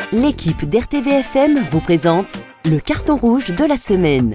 L'équipe d'RTVFM vous présente le carton rouge de la semaine.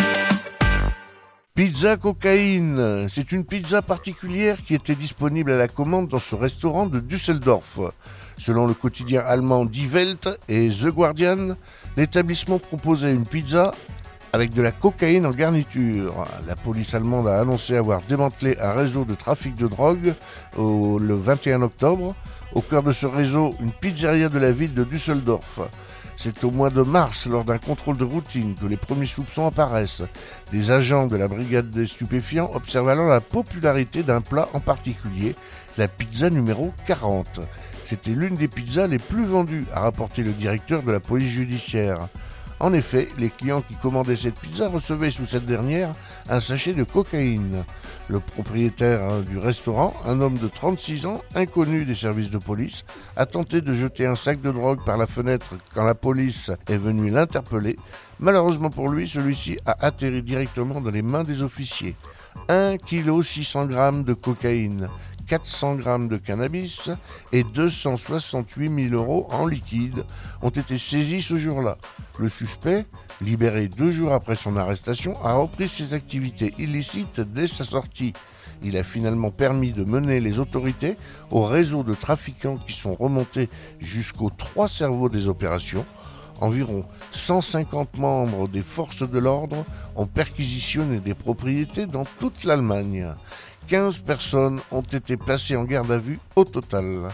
Pizza cocaïne, c'est une pizza particulière qui était disponible à la commande dans ce restaurant de Düsseldorf. Selon le quotidien allemand Die Welt et The Guardian, l'établissement proposait une pizza avec de la cocaïne en garniture. La police allemande a annoncé avoir démantelé un réseau de trafic de drogue le 21 octobre. Au cœur de ce réseau, une pizzeria de la ville de Düsseldorf. C'est au mois de mars, lors d'un contrôle de routine, que les premiers soupçons apparaissent. Des agents de la brigade des stupéfiants observent alors la popularité d'un plat en particulier, la pizza numéro 40. C'était l'une des pizzas les plus vendues, a rapporté le directeur de la police judiciaire. En effet, les clients qui commandaient cette pizza recevaient sous cette dernière un sachet de cocaïne. Le propriétaire du restaurant, un homme de 36 ans, inconnu des services de police, a tenté de jeter un sac de drogue par la fenêtre quand la police est venue l'interpeller. Malheureusement pour lui, celui-ci a atterri directement dans les mains des officiers. 1,6 kg de cocaïne, 400 grammes de cannabis et 268 000 € en liquide ont été saisis ce jour-là. Le suspect, libéré 2 jours après son arrestation, a repris ses activités illicites dès sa sortie. Il a finalement permis de mener les autorités au réseau de trafiquants qui sont remontés jusqu'aux 3 cerveaux des opérations. Environ 150 membres des forces de l'ordre ont perquisitionné des propriétés dans toute l'Allemagne. 15 personnes ont été placées en garde à vue au total.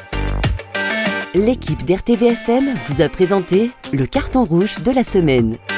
L'équipe d'RTVFM vous a présenté le carton rouge de la semaine.